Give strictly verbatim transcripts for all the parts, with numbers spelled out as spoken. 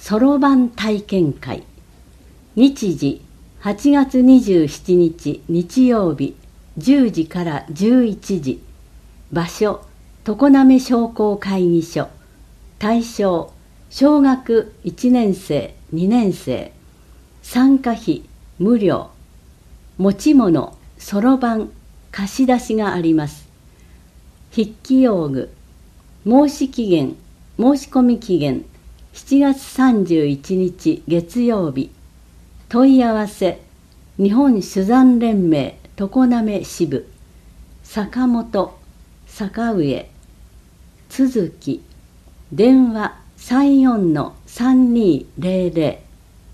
そろばん体験会。日時はちがつにじゅうしちにち日曜日じゅうじからじゅういちじ。場所常滑商工会議所。対象小学いちねんせいにねんせい。参加費無料。持ち物そろばん貸し出しがあります。筆記用具。申し期限申し込み期限しちがつさんじゅういちにち月曜日。問い合わせ日本珠算連盟常滑支部。坂本坂上続き。電話 さんよんのさんにーぜろぜ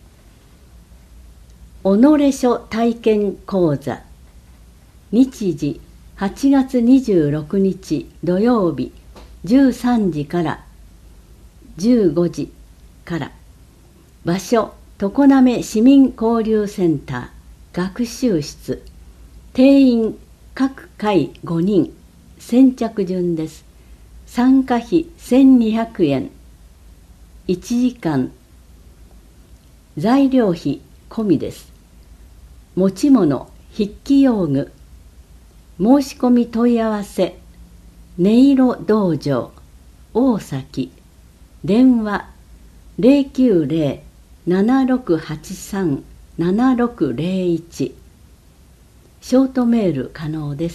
ろ。己書体験講座。日時はちがつにじゅうろくにち土曜日じゅうさんじからじゅうごじから。場所常滑市民交流センター学習室。定員各回ごにん。先着順です。参加費せんにひゃくえん。いちじかん。材料費込みです。持ち物筆記用具。申し込み問い合わせ音色道場大崎。電話 ゼロきゅうゼロ ななろくはちさん ななろくゼロいち。ショートメール可能です。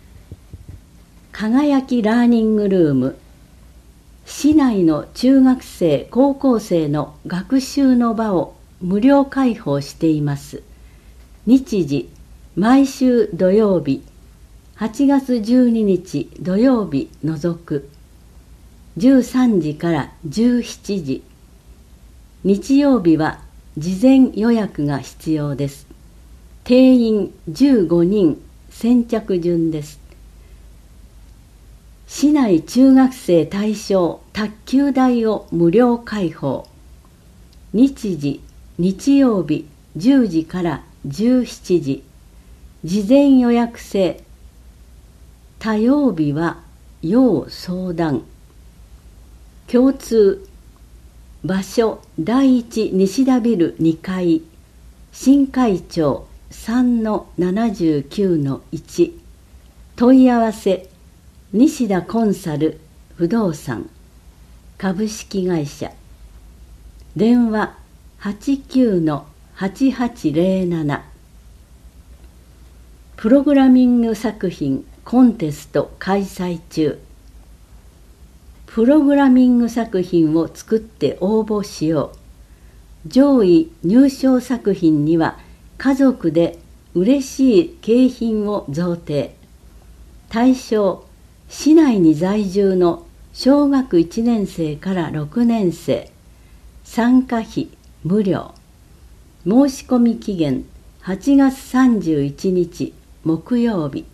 輝きラーニングルーム。市内の中学生高校生の学習の場を無料開放しています。日時毎週土曜日はちがつじゅうににち土曜日除くじゅうさんじからじゅうしちじ。日曜日は事前予約が必要です。定員じゅうごにん。先着順です。市内中学生対象卓球台を無料開放。日時日曜日じゅうじからじゅうしちじ。事前予約制。他曜日は要相談。共通。場所第一西田ビルにかい。新会長 さんのななじゅうきゅうのいち。問い合わせ西田コンサル不動産株式会社。電話 はちきゅうのはちはちゼロなな。プログラミング作品コンテスト開催中。プログラミング作品を作って応募しよう。上位入賞作品には家族で嬉しい景品を贈呈。対象市内に在住の小学いちねんせいからろくねんせい。参加費無料。申し込み期限はちがつさんじゅういちにち木曜日。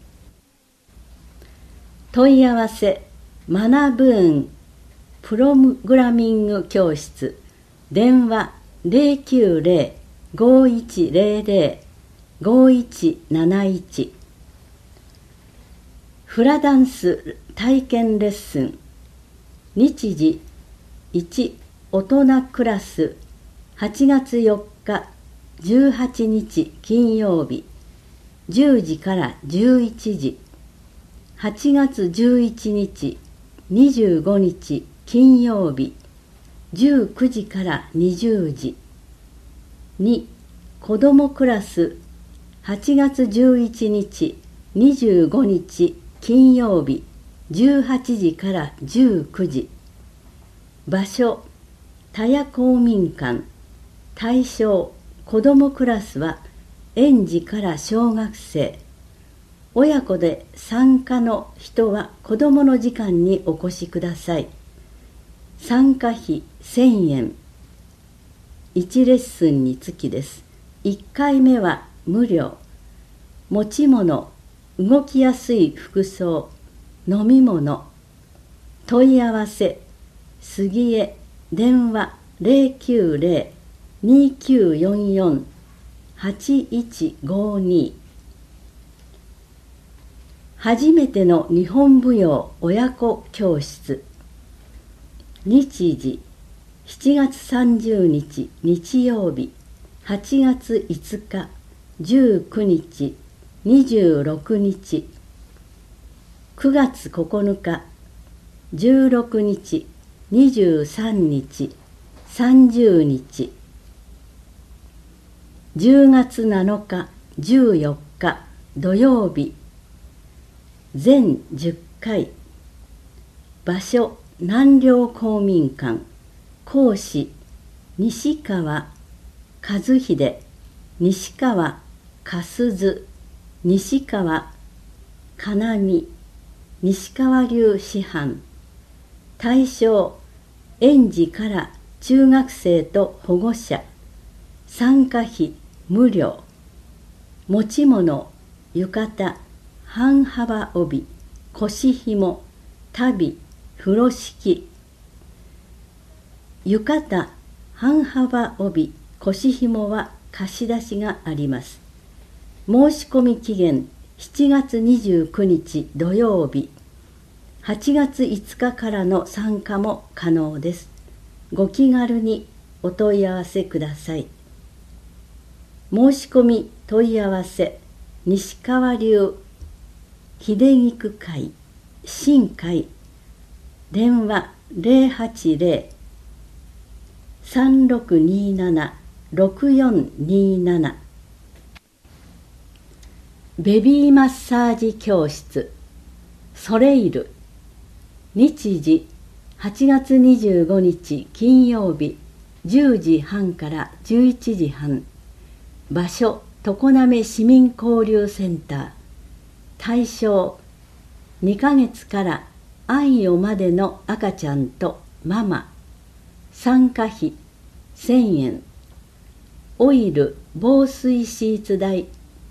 問い合わせマナブーンプログラミング教室。電話 ゼロきゅうゼロ ごいちゼロゼロ ごいちなないち。フラダンス体験レッスン。日時いち大人クラスはちがつよっかじゅうはちにち金曜日じゅうじからじゅういちじ。はちがつじゅういちにちにじゅうごにち金曜日じゅうくじからにじゅうじ。に子どもクラスはちがつじゅういちにちにじゅうごにち金曜日じゅうはちじからじゅうくじ。場所田谷公民館。対象子どもクラスは園児から小学生。親子で参加の人は子どもの時間にお越しください。参加費せんえん。いちレッスンにつきです。いっかいめは無料。持ち物動きやすい服装飲み物。問い合わせ杉江。電話 ゼロきゅうゼロ にきゅうよんよん はちいちごに。初めての日本舞踊親子教室。日時しちがつさんじゅうにち日曜日、はちがついつか、じゅうくにち、にじゅうろくにち、くがつここのか、じゅうろくにち、にじゅうさんにち、さんじゅうにち、じゅうがつなのか、じゅうよっか土曜日、全じゅっかい、場所南陵公民館、講師西川和秀、西川かすず、西川かなみ、西川流師範。対象園児から中学生と保護者。参加費無料。持ち物浴衣、半幅帯、腰紐、足袋、風呂敷。浴衣、半幅帯、腰紐は貸し出しがあります。申し込み期限しちがつにじゅうくにち土曜日、はちがついつかからの参加も可能です。ご気軽にお問い合わせください。申し込み問い合わせ、西川流秀菊会新会、電話ゼロはちゼロ さんろくになな ろくよんになな。ベビーマッサージ教室ソレイル。日時はちがつにじゅうごにち金曜日、じゅうじはんからじゅういちじはん。場所常滑市民交流センター。対象にかげつから安養までの赤ちゃんとママ。参加費せんえん。オイル防水シーツ代。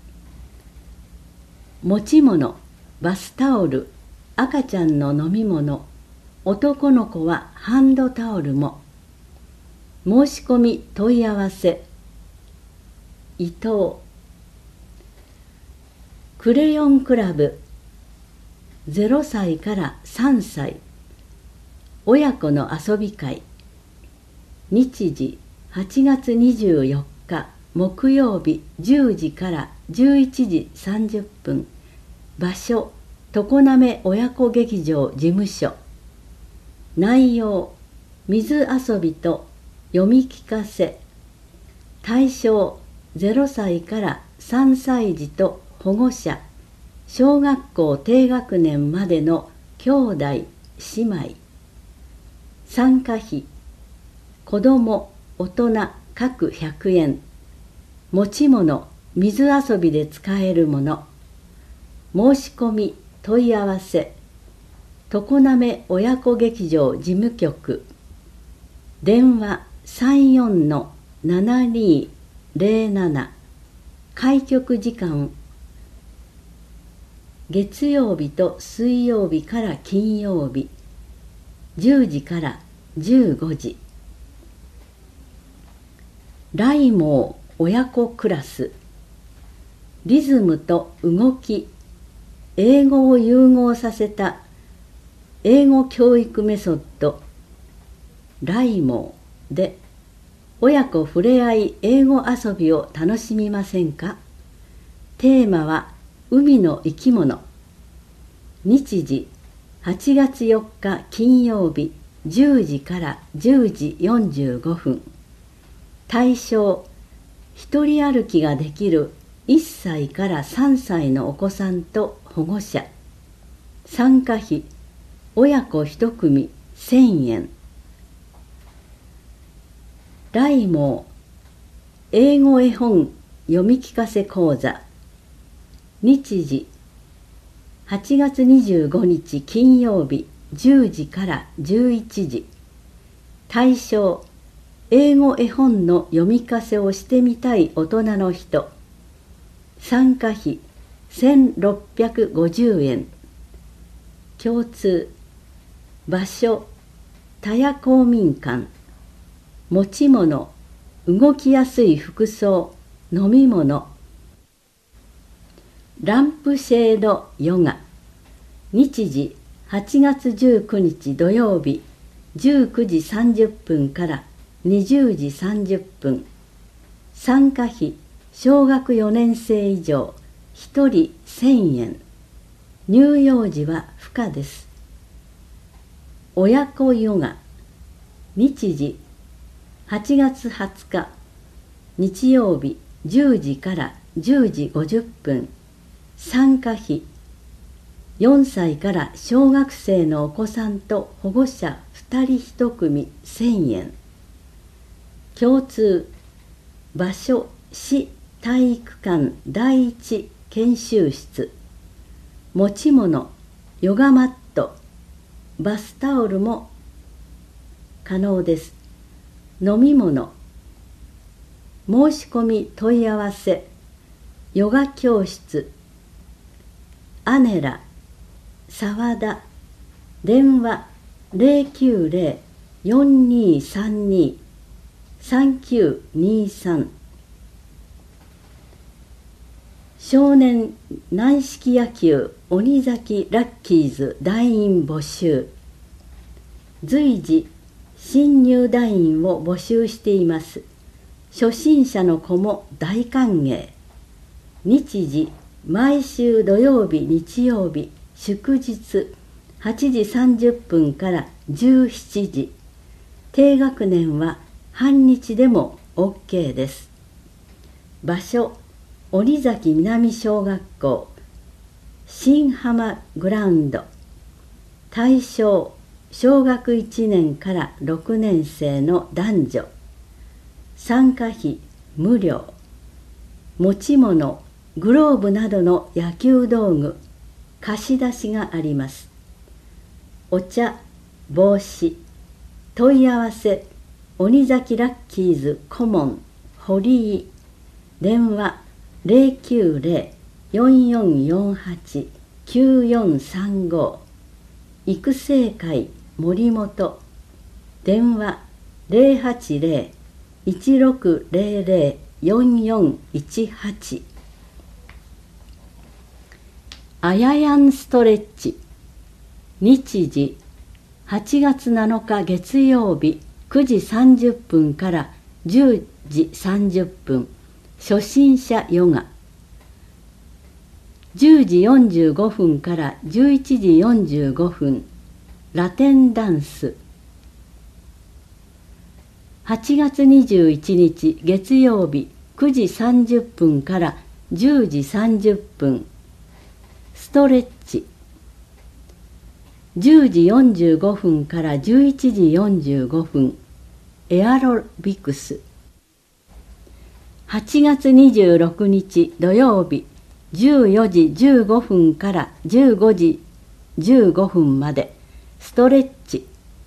持ち物バスタオル、赤ちゃんの飲み物、男の子はハンドタオルも。申し込み問い合わせ、伊藤。クレヨンクラブゼロさいからさんさい、親子の遊び会。日時はちがつにじゅうよっか木曜日、じゅうじからじゅういちじさんじゅっぷん。場所常滑親子劇場事務所。内容水遊びと読み聞かせ。対象ゼロさいからさんさい児と保護者。小学校低学年までの兄弟姉妹。参加費子ども大人各ひゃくえん。持ち物水遊びで使えるもの。申し込み問い合わせ、常滑親子劇場事務局。電話 さんよんのななにゼロなな。開局時間月曜日と水曜日から金曜日、じゅうじからじゅうごじ。ライモー親子クラス。リズムと動き、英語を融合させた英語教育メソッドライモーで、親子ふれあい英語遊びを楽しみませんか。テーマは海の生き物。日時はちがつよっか金曜日、じゅうじからじゅうじよんじゅうごふん。対象一人歩きができるいっさいからさんさいのお子さんと保護者。参加費親子一組せんえん。ライモー英語絵本読み聞かせ講座。日時はちがつにじゅうごにち金曜日、じゅうじからじゅういちじ。対象英語絵本の読み聞かせをしてみたい大人の人。参加費せんろっぴゃくごじゅうえん。共通場所田谷公民館。持ち物動きやすい服装、飲み物。ランプシェードヨガ。日時はちがつじゅうくにち土曜日、 じゅうくじさんじゅっぷんからにじゅうじさんじゅっぷん。参加費小学よねん生以上ひとりせんえん。乳幼児は不可です。親子ヨガ。日時はちがつはつか日曜日じゅうじからじゅうじごじゅっぷん。参加費よんさいから小学生のお子さんと保護者ふたりいち組せんえん。共通場所市体育館第一研修室。持ち物ヨガマットバスタオルも可能です。飲み物申し込み問い合わせヨガ教室アネラ沢田電話 ゼロきゅうゼロ よんにーさんにー さんきゅうにーさん。少年軟式野球鬼崎ラッキーズ団員募集。随時新入団員を募集しています。初心者の子も大歓迎。日時毎週土曜日日曜日祝日はちじさんじゅっぷんからじゅうしちじ。低学年は半日でも OK です。場所鬼崎南小学校新浜グラウンド。対象小学いちねんからろくねん生の男女。参加費無料。持ち物グローブなどの野球道具貸し出しがあります。お茶帽子問い合わせ鬼崎ラッキーズ顧問堀井。電話ゼロきゅうゼロ よんよんよんはち きゅうよんさんご。育成会森本。電話ゼロはちゼロ いちろくゼロゼロ よんよんいちはち。あややんストレッチ。日時はちがつなのか月曜日くじさんじゅっぷんからじゅうじさんじゅっぷん。初心者ヨガ。じゅうじよんじゅうごふんからじゅういちじよんじゅうごふん。ラテンダンス。はちがつにじゅういちにち月曜日くじさんじゅっぷんからじゅうじさんじゅっぷん。ストレッチ。じゅうじよんじゅうごふんからじゅういちじよんじゅうごふん。エアロビクス。はちがつにじゅうろくにち土曜日じゅうよじじゅうごふんからじゅうごじじゅうごふんまでストレッチ。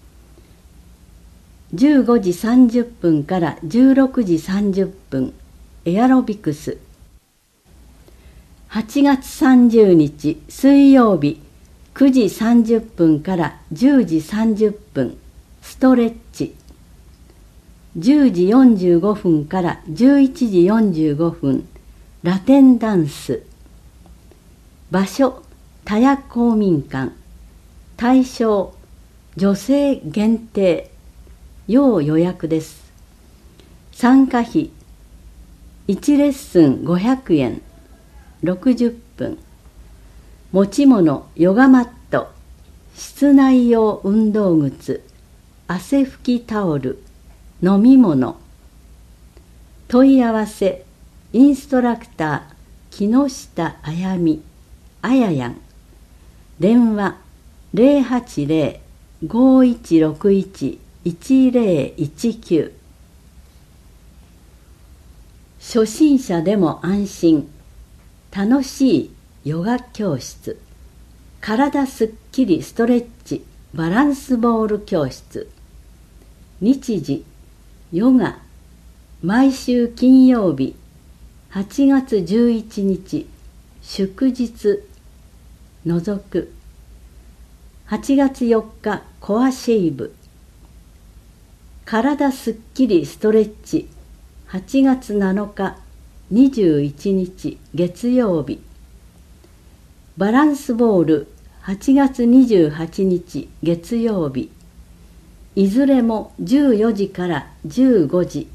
じゅうごじさんじゅっぷんからじゅうろくじさんじゅっぷん。エアロビクス。はちがつさんじゅうにち水曜日くじさんじゅっぷんからじゅうじさんじゅっぷん。ストレッチ。じゅうじよんじゅうごふんからじゅういちじよんじゅうごふん。ラテンダンス。場所田谷公民館。対象女性限定。要予約です。参加費いちレッスンごひゃくえん。ろくじゅっぷん。持ち物ヨガマット室内用運動靴汗拭きタオル飲み物。問い合わせインストラクター木下あやみあややん。電話ゼロはちゼロ ごいちろくいち いちゼロいちきゅう。初心者でも安心楽しいヨガ教室。体すっきりストレッチバランスボール教室。日時ヨガ毎週金曜日はちがつじゅういちにち祝日除く。はちがつよっかコアシェイブ。体すっきりストレッチはちがつなのかにじゅういちにち月曜日。バランスボールはちがつにじゅうはちにち月曜日。 いずれもじゅうよじからじゅうごじ、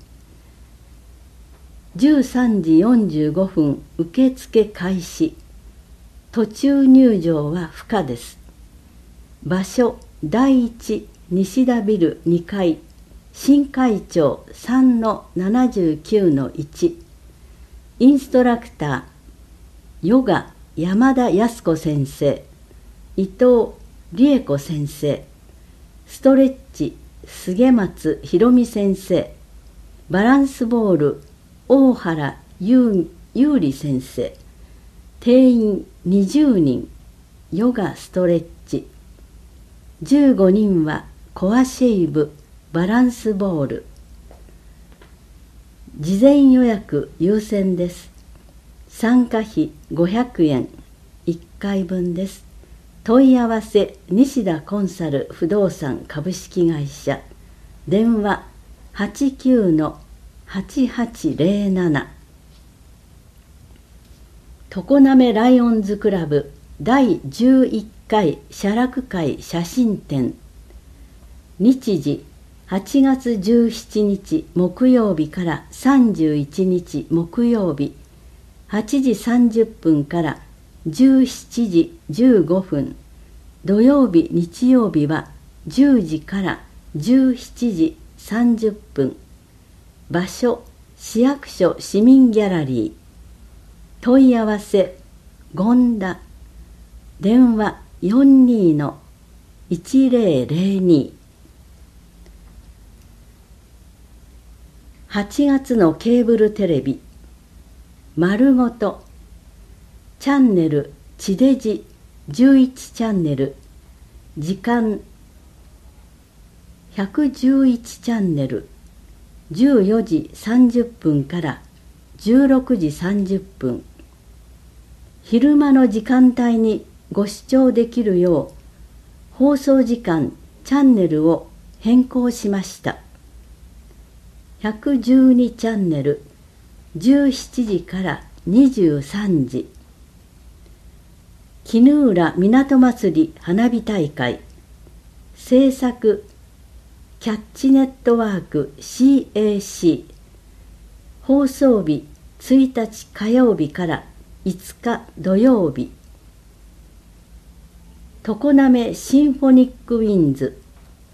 じゅうさんじよんじゅうごふん受付開始。途中入場は不可です。場所だいいち西田ビルにかい、新会長 さんのななじゅうきゅうのいち。インストラクターヨガ山田康子先生、伊藤理恵子先生、ストレッチ菅松博美先生、バランスボール大原優里先生、定員にじゅうにん、ヨガストレッチ、じゅうごにんはコアシェイブバランスボール。事前予約優先です。参加費ごひゃくえん、いっかいぶんです。問い合わせ西田コンサル不動産株式会社、電話 はちきゅうのはちはちゼロなな。常滑ライオンズクラブだいじゅういっかい写楽会写真展。日時はちがつじゅうしちにち木曜日からさんじゅういちにち木曜日、はちじさんじゅっぷんからじゅうしちじじゅうごふん、土曜日日曜日はじゅうじからじゅうしちじさんじゅっぷん。場所市役所市民ギャラリー。問い合わせ権田、電話 よんにーのいちぜろぜろに。はちがつのケーブルテレビ丸ごとチャンネル地デジじゅういちチャンネル、時間ひゃくじゅういちチャンネル、じゅうよじさんじゅっぷんからじゅうろくじさんじゅっぷん。昼間の時間帯にご視聴できるよう放送時間チャンネルを変更しました。ひゃくじゅうにチャンネル、じゅうしちじからにじゅうさんじ。衣浦港祭り花火大会。制作キャッチネットワーク シーエーシー。放送日ついたち火曜日からいつか土曜日。常滑シンフォニックウィンズ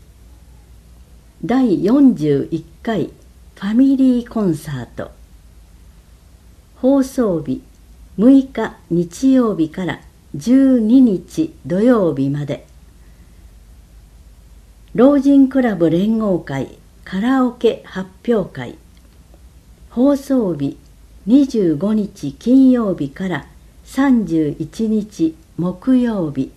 だいよんじゅういっかいファミリーコンサート。放送日むいか日曜日からじゅうににち土曜日まで。老人クラブ連合会カラオケ発表会。放送日にじゅうごにち金曜日からさんじゅういちにち木曜日。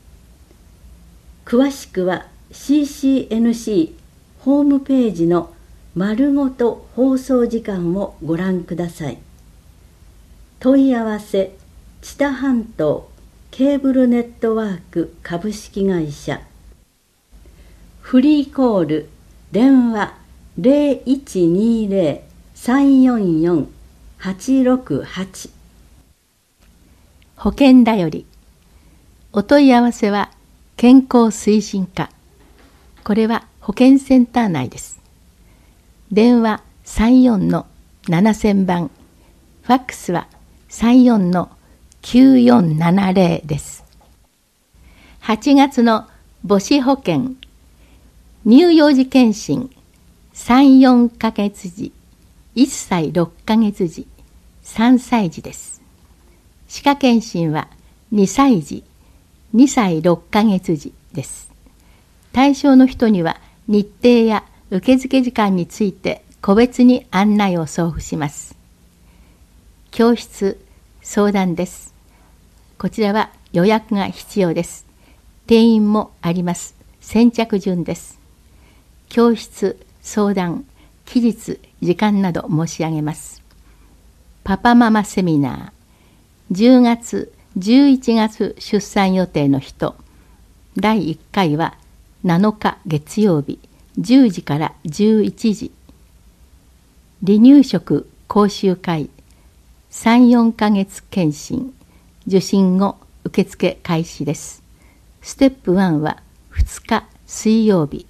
詳しくは シーシーエヌシー ホームページの丸ごと放送時間をご覧ください。問い合わせ知多半島ケーブルネットワーク株式会社。フリーコール電話 ゼロいちにゼロ さんよんよん はちろくはち。 保険だより。お問い合わせは健康推進課。これは保健センター内です。電話さんよんのななせんばん、ファックスはさんよんのきゅうよんななゼロです。はちがつの母子保険、乳幼児健診さん、よんかげつじ、いっさいろっかげつじ、さんさいじです。歯科健診はにさいじ、にさいろっかげつじです。対象の人には日程や受付時間について個別に案内を送付します。教室相談です。こちらは予約が必要です。定員もあります。先着順です。教室相談、期日、時間など申し上げます。パパママセミナー、じゅうがつ、じゅういちがつ出産予定の人、だいいっかいはなのか月曜日、じゅうじからじゅういちじ。離乳食講習会、さん、よんかげつ検診、受診後受付開始です。ステップいちはふつか水曜日、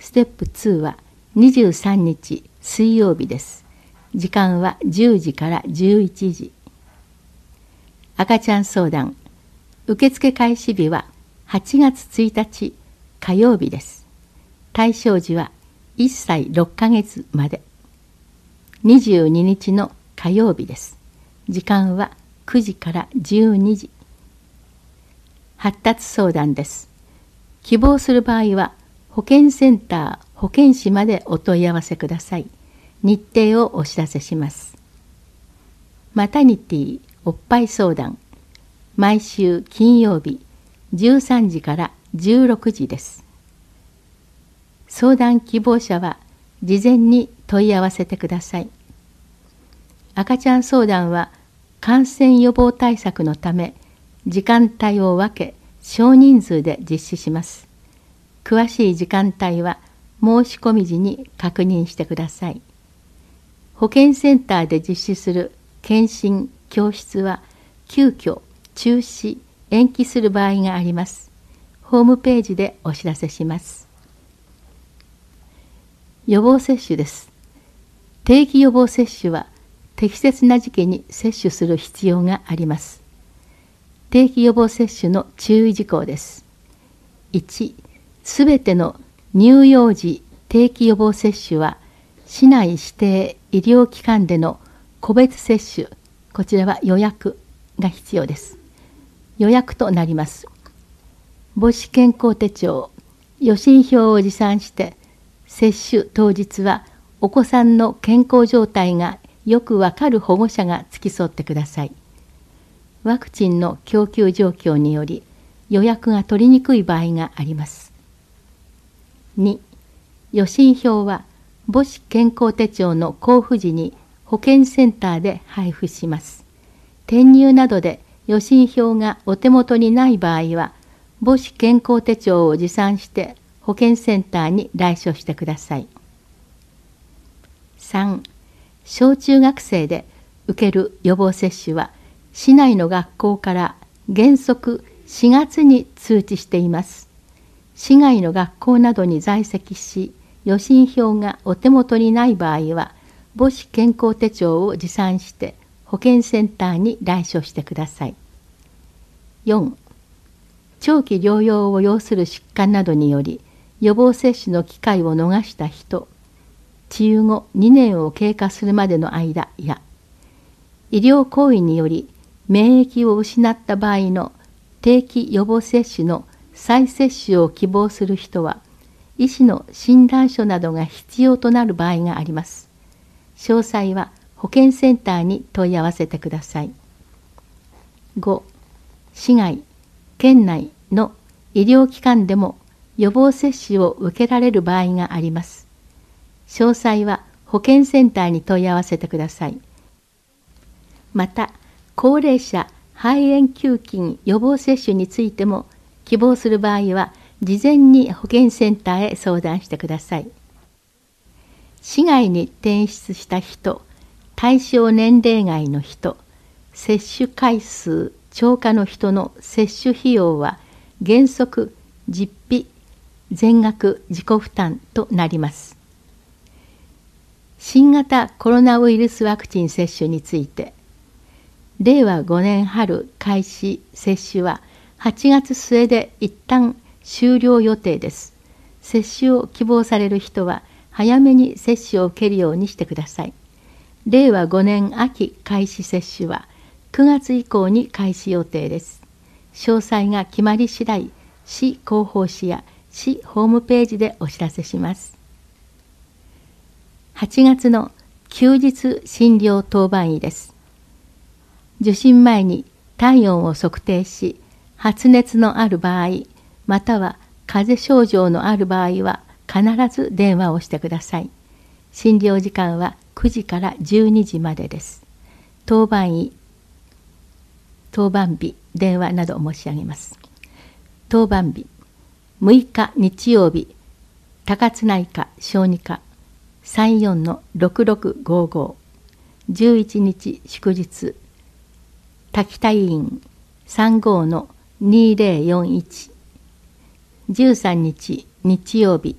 ステップにはにじゅうさんにち水曜日です。時間はじゅうじからじゅういちじ。赤ちゃん相談。受付開始日ははちがつついたち火曜日です。対象時はいっさいろっかげつまで。にじゅうににちの火曜日です。時間はくじからじゅうにじ。発達相談です。希望する場合は保健センター保健師までお問い合わせください。日程をお知らせします。マタニティおっぱい相談。毎週金曜日じゅうさんじからじゅうろくじです。相談希望者は事前に問い合わせてください。赤ちゃん相談は感染予防対策のため時間帯を分け少人数で実施します。詳しい時間帯は申し込み時に確認してください。保健センターで実施する検診教室は急遽中止延期する場合があります。ホームページでお知らせします。予防接種です。定期予防接種は適切な時期に接種する必要があります。定期予防接種の注意事項です。いち、すべての乳幼児定期予防接種は市内指定医療機関での個別接種、こちらは予約が必要です。予約となります。母子健康手帳、予診票を持参して接種当日はお子さんの健康状態がよくわかる保護者が付き添ってください。ワクチンの供給状況により予約が取りにくい場合があります。に、予診票は母子健康手帳の交付時に保健センターで配布します。転入などで予診票がお手元にない場合は母子健康手帳を持参して保健センターに来所してください。さん、小中学生で受ける予防接種は市内の学校から原則しがつに通知しています。市外の学校などに在籍し予診票がお手元にない場合は母子健康手帳を持参して保健センターに来所してください。よん、長期療養を要する疾患などにより予防接種の機会を逃した人、治癒後にねんを経過するまでの間や医療行為により免疫を失った場合の定期予防接種の再接種を希望する人は医師の診断書などが必要となる場合があります。詳細は保健センターに問い合わせてください。ご、市外、県内の医療機関でも予防接種を受けられる場合があります。詳細は保健センターに問い合わせてください。また、高齢者肺炎球菌予防接種についても希望する場合は事前に保健センターへ相談してください。市外に転出した人、対象年齢外の人、接種回数超過の人の接種費用は原則実費全額自己負担となります。新型コロナウイルスワクチン接種について、れいわごねん春開始接種ははちがつすえで一旦終了予定です。接種を希望される人は早めに接種を受けるようにしてください。れいわごねん秋開始接種はくがつ以降に開始予定です。詳細が決まり次第、市広報誌や市ホームページでお知らせします。はちがつの休日診療当番医です。受診前に体温を測定し、発熱のある場合、または風邪症状のある場合は必ず電話をしてください。診療時間はくじからじゅうにじまでです。当番医、当番日、電話など申し上げます。当番日、むいか日曜日、高津内科小児科さんよんのろくろくごご、じゅういちにち祝日、滝田医院さんごのにぜろよんいち、じゅうさんにち日曜日、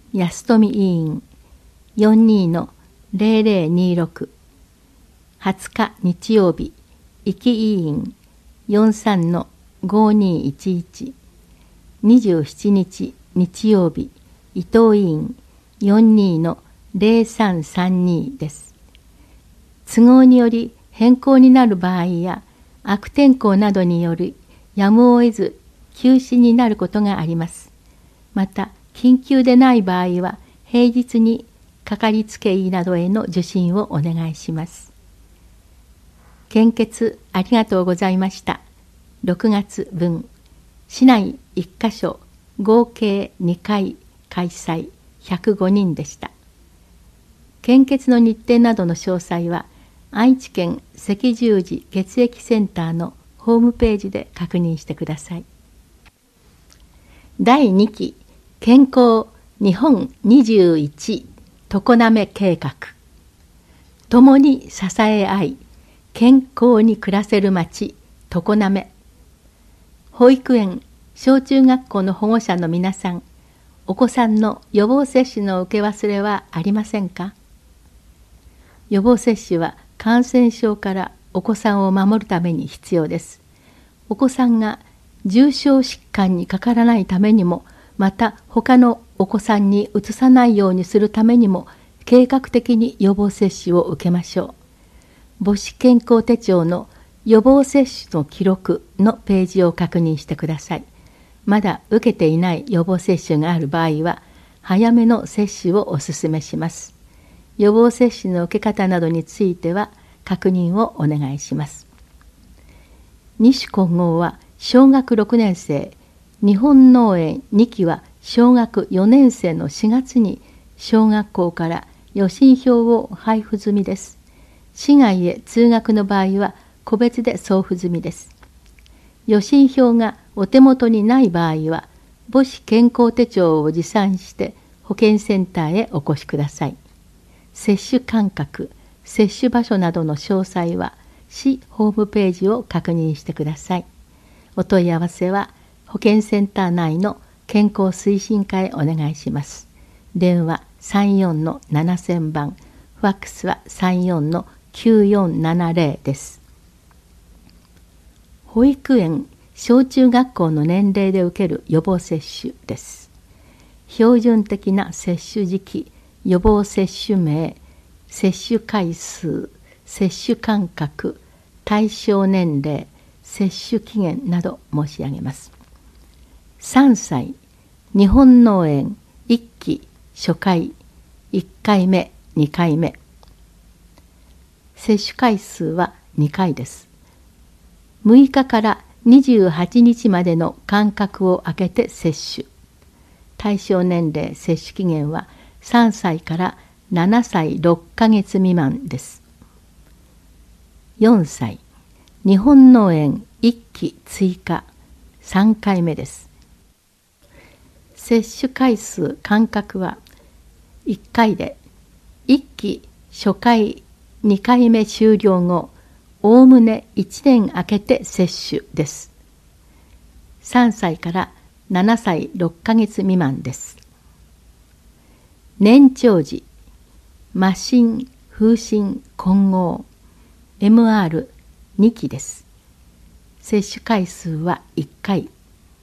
安富委員 よんじゅうにのゼロゼロにじゅうろく、はつか日曜日、壱岐委員 よんじゅうさんのごにいちいち、にじゅうしちにち日曜日、伊藤委員 よんじゅうにのゼロさんさんにです。都合により変更になる場合や悪天候などによりやむを得ず休止になることがあります。また緊急でない場合は平日にかかりつけ医などへの受診をお願いします。献血ありがとうございました。ろくがつ分、市内いっかしょ合計にかい開催、ひゃくごにんでした。献血の日程などの詳細は愛知県赤十字血液センターのホームページで確認してください。だいにき健康日本にじゅういち常滑計画、共に支え合い健康に暮らせる町常滑。保育園小中学校の保護者の皆さん、お子さんの予防接種の受け忘れはありませんか？予防接種は感染症からお子さんを守るために必要です。お子さんが重症疾患にかからないためにも、また他のお子さんにうつさないようにするためにも、計画的に予防接種を受けましょう。母子健康手帳の予防接種の記録のページを確認してください。まだ受けていない予防接種がある場合は、早めの接種をお勧めします。予防接種の受け方などについては確認をお願いします。西金剛は小学ろくねんせい、日本農園にきは小学よねんせいのしがつに小学校から予診票を配布済みです。市外へ通学の場合は個別で送付済みです。予診票がお手元にない場合は、母子健康手帳を持参して保健センターへお越しください。接種間隔、接種場所などの詳細は市ホームページを確認してください。お問い合わせは保健センター内の健康推進課へお願いします。電話さんよんのななせんばん、ファックスはさんよんのきゅうよんななゼロです。保育園、小中学校の年齢で受ける予防接種です。標準的な接種時期、予防接種名、接種回数、接種間隔、対象年齢、接種期限など申し上げます。さんさい、日本農園いっき初回、いっかいめ、にかいめ。接種回数はにかいです。むいかからにじゅうはちにちまでの間隔を空けて接種。対象年齢、接種期限はさんさいからななさいろっかげつ未満です。よんさい、日本農園いっき追加、さんかいめです。接種回数、間隔はいっかいで、いっき初回にかいめ終了後、おおむねいちねん空けて接種です。さんさいからななさいろっかげつ未満です。年長時、麻疹、風疹、混合、エムアールにきです。接種回数はいっかい。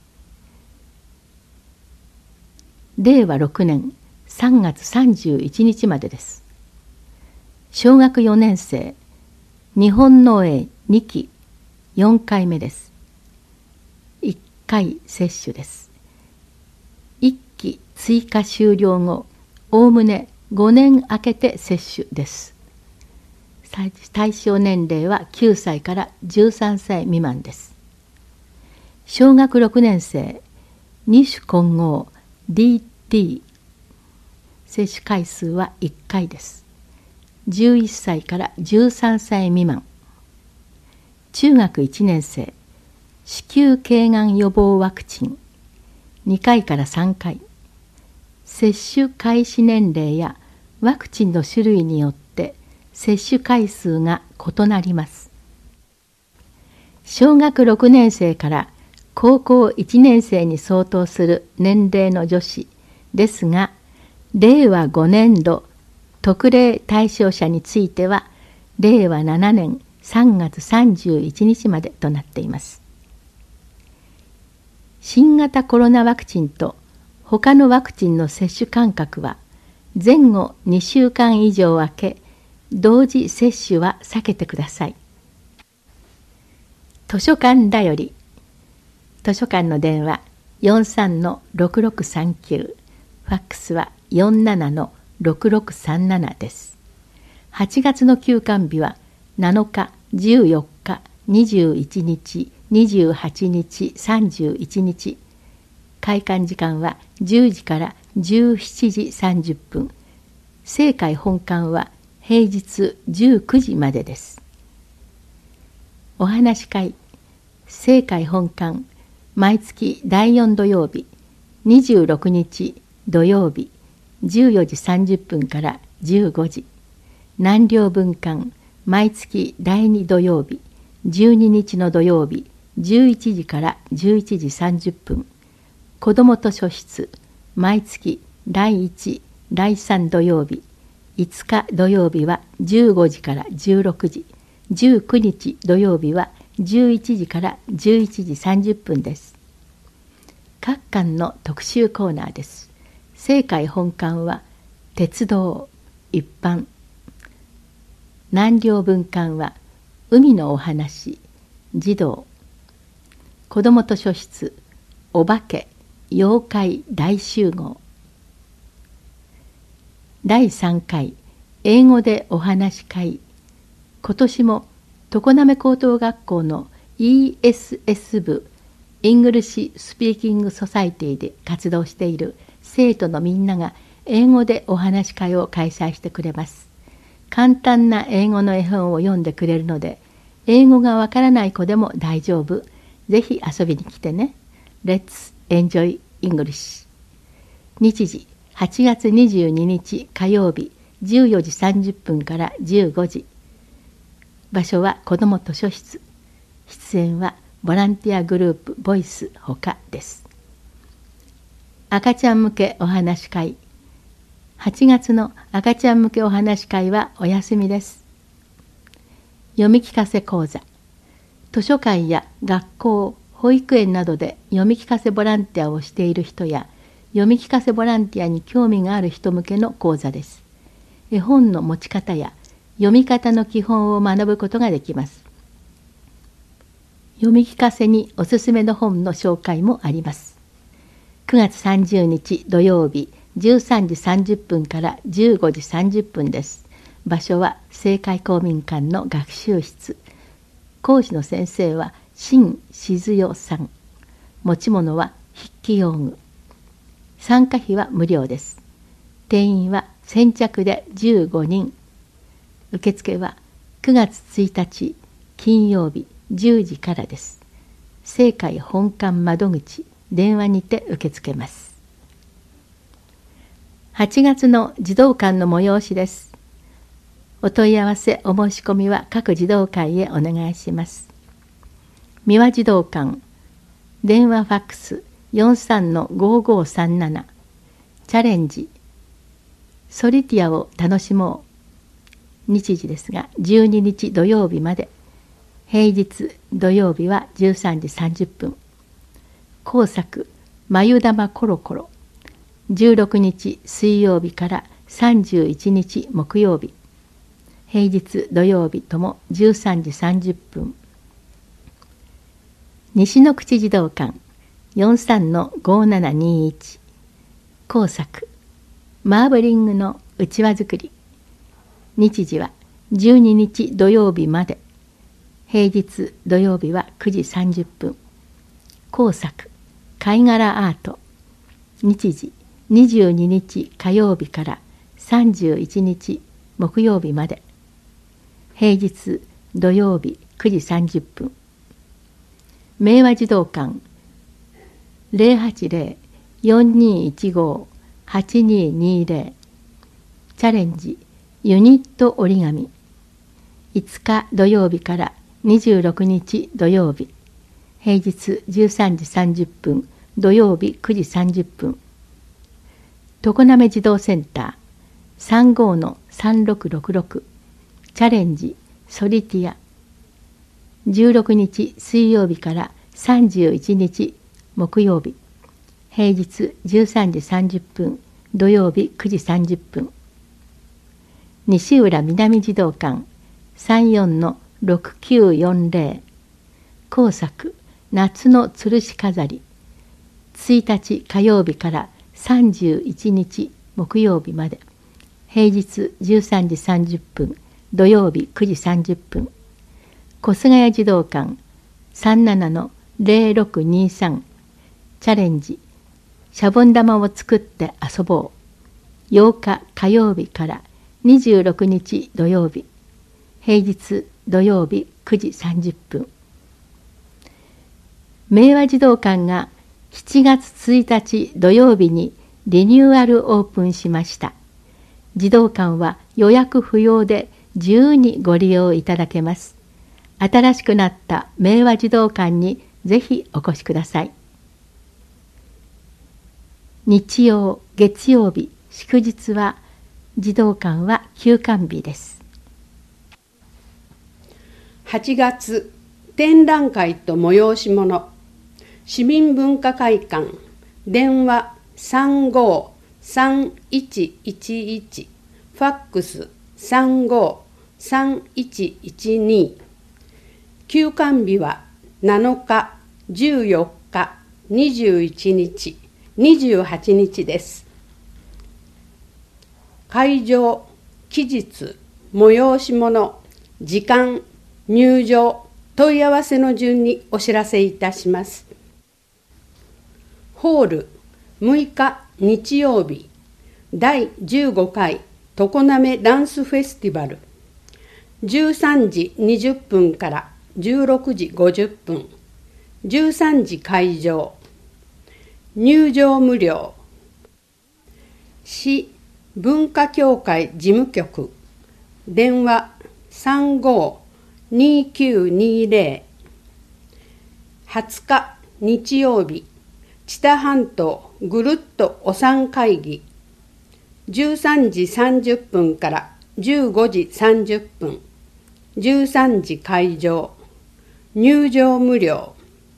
れいわろくねんさんがつさんじゅういちにちまでです。小学よねんせい、日本農園にきよんかいめです。いっかい接種です。いっき追加終了後、おおむねごねん空けて接種です。対象年齢はきゅうさいからじゅうさんさい未満です。小学ろくねんせい、二種混合 ディーティー、接種回数はいっかいです。じゅういっさいからじゅうさんさい未満。中学いちねんせい、子宮頸がん予防ワクチンにかいからさんかい。接種開始年齢やワクチンの種類によって接種回数が異なります。小学ろくねんせいから高校いちねんせいに相当する年齢の女子ですが、 れいわごねんど特例対象者についてはれいわななねんさんがつさんじゅういちにちまでとなっています。新型コロナワクチンと他のワクチンの接種間隔は前後にしゅうかん以上空け、同時接種は避けてください。図書館だより。図書館の電話 よんさんのろくろくさんきゅう、ファックスは よんななのろくろくさんなな です。はちがつの休館日はなのか、じゅうよっか、にじゅういちにち、にじゅうはちにち、さんじゅういちにち。開館時間はじゅうじからじゅうしちじさんじゅっぷん。正会本館は平日じゅうくじまでです。お話し会、正会本館、毎月だいよん土曜日、にじゅうろくにち土曜日、じゅうよじさんじゅっぷんからじゅうごじ。南陵分館、毎月だいに土曜日、じゅうににちの土曜日、じゅういちじからじゅういちじさんじゅっぷん。子ども図書室、毎月だいいち、だいさん土曜日、いつか土曜日はじゅうごじからじゅうろくじ、じゅうくにち土曜日はじゅういちじからじゅういちじさんじゅっぷんです。各館の特集コーナーです。正会本館は鉄道、一般。南陵分館は海のお話、児童。子ども図書室、お化け、妖怪大集合。だいさんかい英語でお話し会。今年も常滑高等学校の イーエスエス 部イングリッシュスピーキングソサイティで活動している生徒のみんなが英語でお話し会を開催してくれます。簡単な英語の絵本を読んでくれるので、英語がわからない子でも大丈夫。ぜひ遊びに来てね。Let's enjoy English。日時はちがつにじゅうににち火曜日じゅうよじさんじゅっぷんからじゅうごじ。場所は子ども図書室。出演はボランティアグループボイスほかです。赤ちゃん向けお話し会。はちがつの赤ちゃん向けお話し会はお休みです。読み聞かせ講座。図書館や学校、保育園などで読み聞かせボランティアをしている人や読み聞かせボランティアに興味がある人向けの講座です。絵本の持ち方や読み方の基本を学ぶことができます。読み聞かせにおすすめの本の紹介もあります。くがつさんじゅうにち土曜日じゅうさんじさんじゅっぷんからじゅうごじさんじゅっぷんです。場所は正会公民館の学習室。講師の先生は新静代さん。持ち物は筆記用具。参加費は無料です。定員は先着でじゅうごにん。受付はくがつついたち金曜日じゅうじからです。正会本館窓口、電話にて受け付けます。はちがつの児童館の催しです。お問い合わせ、お申し込みは各児童会へお願いします。三輪児童館、電話ファックス よんさんのごごさんなな、チャレンジ、ソリティアを楽しもう。日時ですがじゅうににち土曜日まで、平日土曜日はじゅうさんじさんじゅっぷん。工作、眉玉コロコロ、じゅうろくにち水曜日からさんじゅういちにち木曜日、平日土曜日ともじゅうさんじさんじゅっぷん。西の口児童館 よんさんのごななにいち、工作、マーブリングのうちわ作り。日時はじゅうににち土曜日まで、平日土曜日はくじさんじゅっぷん。工作、貝殻アート。日時にじゅうににち火曜日からさんじゅういちにち木曜日まで、平日土曜日くじさんじゅっぷん。明和児童館 ゼロはちゼロ よんにいちご はちににゼロ、チャレンジユニット折り紙。いつか土曜日からにじゅうろくにち土曜日、平日じゅうさんじさんじゅっぷん、土曜日くじさんじゅっぷん。 常滑児童センター さんごーさんろくろくろく チャレンジソリティア、じゅうろくにち水曜日からさんじゅういちにち木曜日、平日じゅうさんじさんじゅっぷん、土曜日くじさんじゅっぷん。西浦南児童館 さんよんのろくきゅうよんぜろ 工作夏の吊るし飾り、ついたち火曜日からさんじゅういちにち木曜日まで、平日じゅうさんじさんじゅっぷん、土曜日くじさんじゅっぷん。小菅谷児童館 さんななのぜろろくにさん チャレンジシャボン玉を作って遊ぼう、ようか火曜日からにじゅうろくにち土曜日、平日土曜日くじさんじゅっぷん。明和児童館がしちがつついたち土曜日にリニューアルオープンしました。児童館は予約不要で自由にご利用いただけます。新しくなった明和児童館にぜひお越しください。日曜、月曜日、祝日は児童館は休館日です。 はちがつ、展覧会と催し物、市民文化会館、電話 さんごーさんいちいちいち、ファックス さんごーさんいちいちに。休館日はなのか、じゅうよっか、にじゅういちにち、にじゅうはちにちです。会場、期日、催し物、時間、入場、問い合わせの順にお知らせいたします。ホール、むいか日曜日、だいじゅうごかい常滑ダンスフェスティバル、じゅうさんじにじゅっぷんからじゅうろくじごじゅっぷん、じゅうさんじ開場、入場無料。市文化協会事務局、電話 さんごーにきゅうにぜろ。はつか日曜日、知多半島ぐるっとお産会議、じゅうさんじさんじゅっぷんからじゅうごじさんじゅっぷん、じゅうさんじ開場、入場無料。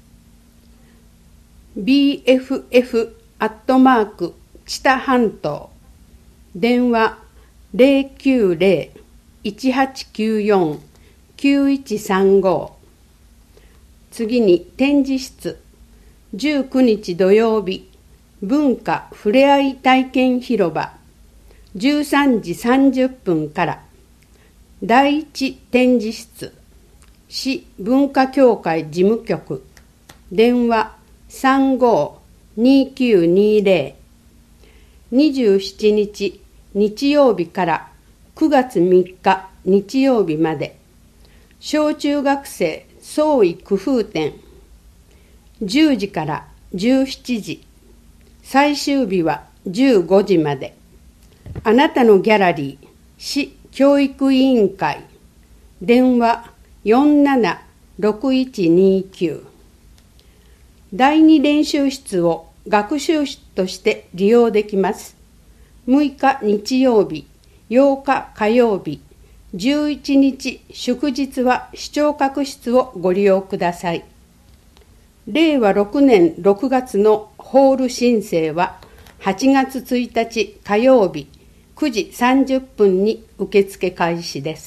ビーエフエフ アットマーク知多半島、電話 ゼロきゅうゼロ いちはちきゅうよん きゅういちさんご。次に展示室、じゅうくにち土曜日、文化ふれあい体験広場、じゅうさんじさんじゅっぷんから。だいいち展示室、市文化協会事務局、電話 さんごーにきゅうにぜろ。にじゅうしちにち日曜日からくがつみっか日曜日まで、小中学生創意工夫展、じゅうじからじゅうしちじ、最終日はじゅうごじまで。あなたのギャラリー、市教育委員会、電話 よんななろくいちにきゅう。だいに練習室を学習室として利用できます。むいか日曜日、ようか火曜日、じゅういちにち祝日は視聴覚室をご利用ください。れいわろくねんろくがつのホール申請ははちがつついたち火曜日くじさんじゅっぷんに受付開始です。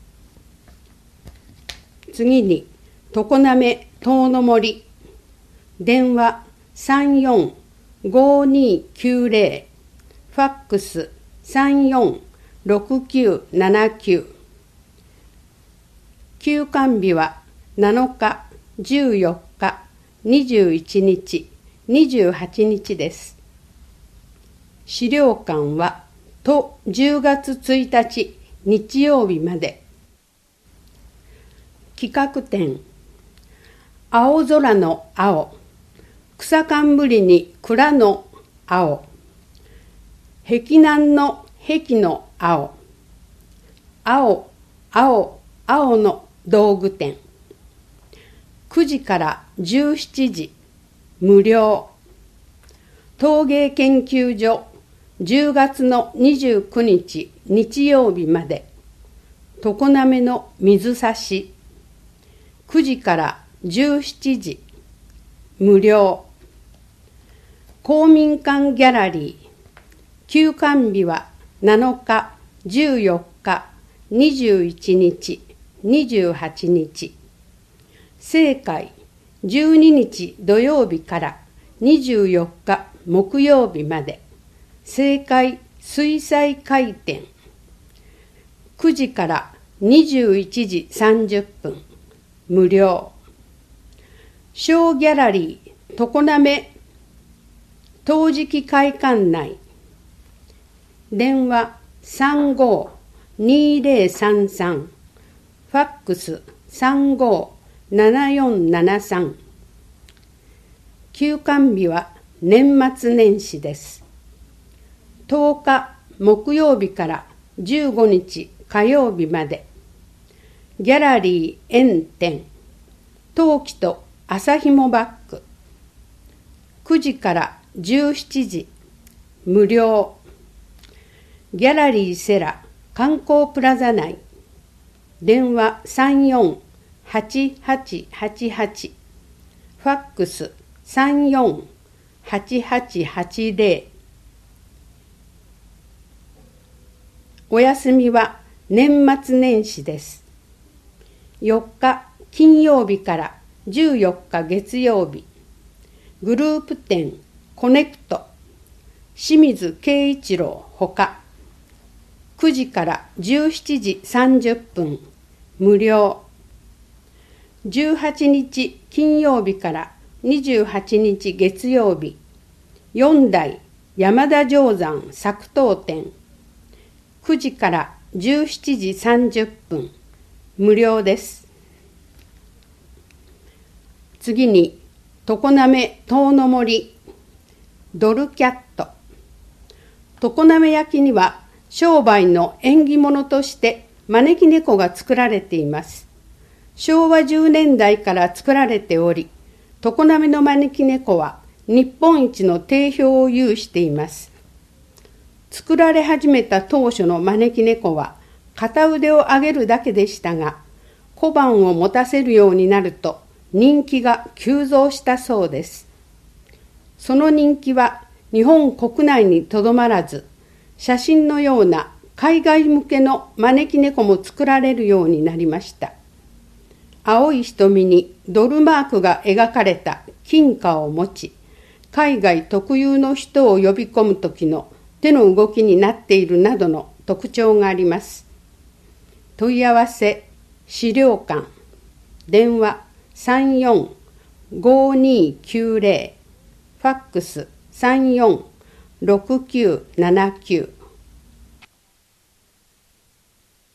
次に常滑遠の森、電話 さんよんごにきゅうぜろ、ファックス さんよんろくきゅうななきゅう。休館日はなのか、じゅうよっか、にじゅういちにち、にじゅうはちにちです。資料館はとじゅうがつついたち日曜日まで。企画展、青空の青、草冠に蔵の青、壁南の壁の青、青、青、青の道具店、くじからじゅうしちじ、無料。陶芸研究所じゅうがつのにじゅうくにち日曜日まで。常滑の水差しくじからじゅうしちじ無料。公民館ギャラリー休館日はなのか、じゅうよっか、にじゅういちにち、にじゅうはちにち。盛会じゅうににち土曜日からにじゅうよっか木曜日まで。盛会水彩回転くじからにじゅういちじさんじゅっぷん無料。小ギャラリー常滑陶磁器会館内電話 さんごーにーぜろさんさん ファックス さんごーななよんななさん。休館日は年末年始です。とおか木曜日からじゅうごにち火曜日まで。ギャラリー炎天陶器と麻紐バッグくじからじゅうしちじ無料。ギャラリーセラ観光プラザ内電話 さんよんはちはちはちはち ファックス さんよんはちはちはちぜろ。お休みは年末年始です。よっか金曜日からじゅうよっか月曜日グループ展コネクト清水慶一郎ほかくじからじゅうしちじさんじゅっぷん無料。じゅうはちにち金曜日からにじゅうはちにち月曜日よんだい山田定山作陶展くじからじゅうしちじさんじゅっぷん無料です。次に常滑遠の森ドルキャット。常滑焼には商売の縁起物として招き猫が作られています。しょうわじゅうねんだいから作られており、常滑の招き猫は日本一の定評を有しています。作られ始めた当初の招き猫は片腕を上げるだけでしたが、小判を持たせるようになると人気が急増したそうです。その人気は日本国内にとどまらず、写真のような海外向けの招き猫も作られるようになりました。青い瞳にドルマークが描かれた金貨を持ち、海外特有の人を呼び込む時の手の動きになっているなどの特徴があります。問い合わせ資料館電話 さんよんごにきゅうぜろ ファックス さんよんろくきゅうななきゅう